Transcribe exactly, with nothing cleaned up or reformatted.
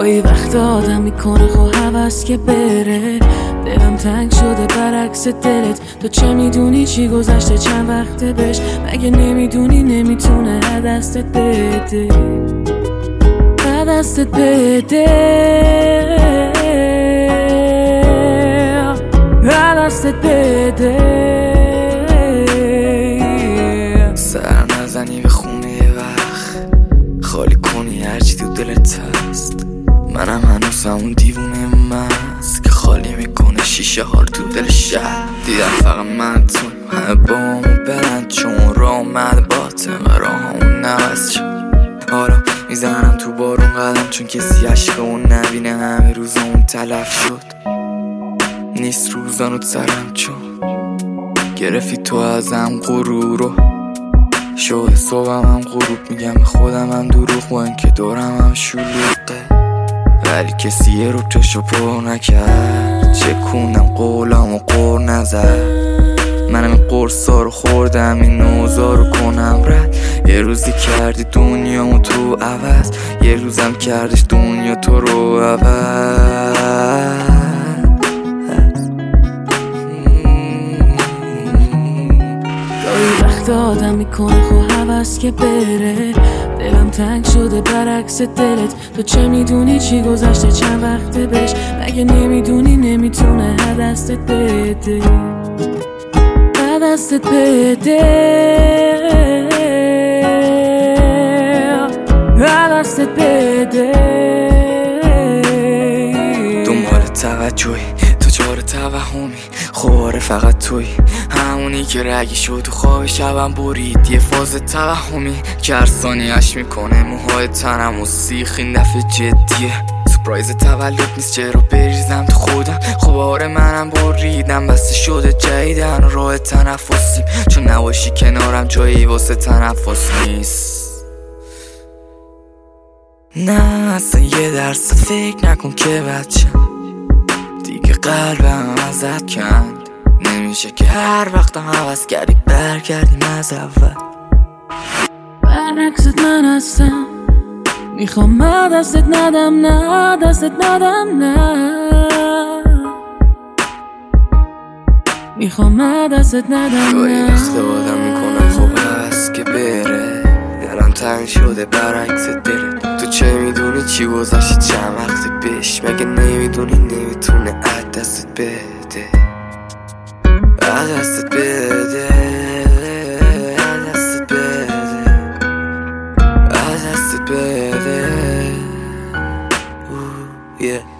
گاهی وقت آدم میکنه خو هوس که بره، دلم تنگ شده برعکس دلت. تو چه میدونی چی گذشته چند وقته بهش؟ مگه نمیدونی نمیتونه دستت بده، دستت بده، دستت بده. سر نزنی به خونه یه وقت، خالی کنی هرچی تو دلت هست. منم هنوز همون دیوونه مست که خالی میکنه شیشه ها تو دل شهر. دیدم فقط من تو همه با همون برند، چون راه اومد باطمه راه همون نوست شد. حالا میزنم تو بارون قدم، چون کسی عشق اون نبینه همه روزمون تلف شد. نیست روزانو سرم چون گرفتی تو ازم غرورو شده صبحم هم غروب. میگم به خودم هم دروغ با این که دورم هم شلوغه، ولی کسی یه رو چشو پر نکرد. چکوندم قولم و قور نزد، منم این قرصا رو خوردم این نوزا رو کنم رد. یه روزی کردی دنیامو تو عوض، یه روزم کردش دنیا تو رو عوض. گاهی وقت آدم میکنه خو هوس که بره، دلم تنگ شده برعکس دلت. تو چه میدونی چی گذشته چند وقته بهش؟ مگه نمیدونی نمیتونه دستت بده، دستت بده، دستت بده. دنبال توجهی تو جار توهمی، خواره فقط توی همونی که رگی شد تو خواب شبم برید. یه فاز توهمی که هر ثانیه‌اش میکنه موهای تنم و سیخ. این دفعه جدیه، سپرایز تولد نیست چرا بریزم تو خودم. خب آره منم بریدم، بسته شده جدیدن و راه تنفسیم، چون نباشی کنارم جایی واسه تنفس نیست. نه اصلا یه درصد فکر نکن که بچم دیگه قلبم ازت کند. نمیشه که هر وقتم حوض کردی برگردیم از اول. برعکست من هستم، میخوام من دستت ندم، نه دستت ندم، نه میخوام من دستت ندم. گاهی وقت آدم میکنم خوب هست که بره، دلم تنگ شده برعکس دلت. تو چه میدونی چی گذشته چند وقتی بهش؟ مگه نمیدونی نمیتونه از دستت بده، از دستت بده، از دستت بده، از دستت بده. اوه، yeah.